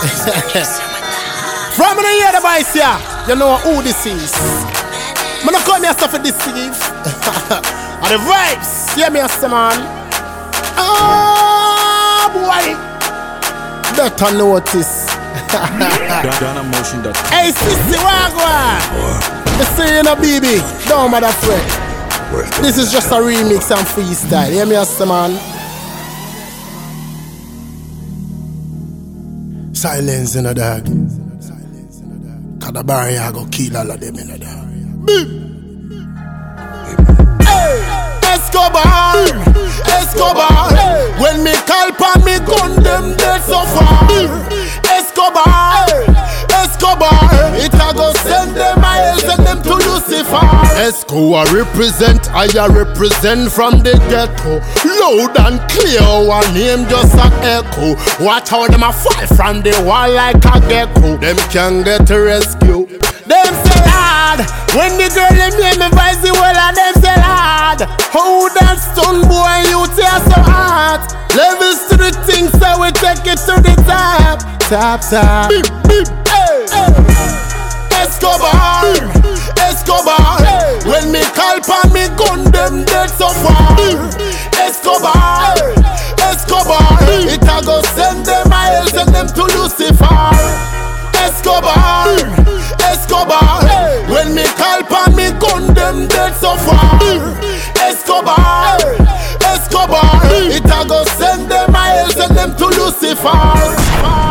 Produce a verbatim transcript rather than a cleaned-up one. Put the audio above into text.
From the hear the voice here, you know who this is. I'm not come here to deceive. And the vibes, hear me as man. Ah, boy. Better notice. Hey, sissy, wagwan. Me say you know, baby, don't matter fret. This is just a remix and freestyle. Hear me as man. Silence in the dog. Cause the bar here go kill all of them in the dog. Hey, Escobar, Escobar. When me call pan me gun them dead so far. Escobar, Escobar. It a go send them, I send them to Lucifer. Escobar represent, I represent from the ghetto. Loud and clear, one name just a echo. Watch how them a fall from the wall like a gecko. Them can get a rescue. Them say hard. When the girl them hear me voice the well and them say hard. How that stun boy you tear so hard. Levels to the thing so we take it to the top. Top top. Beep, beep. Hey, hey. Escobar, Escobar. When me call pan me gun them dead so far. Escobar, Escobar. It a go send them, I send them to Lucifer. Escobar, Escobar. When me call pan me gun them dead so far. Escobar, Escobar. It a go send them, I send them to Lucifer.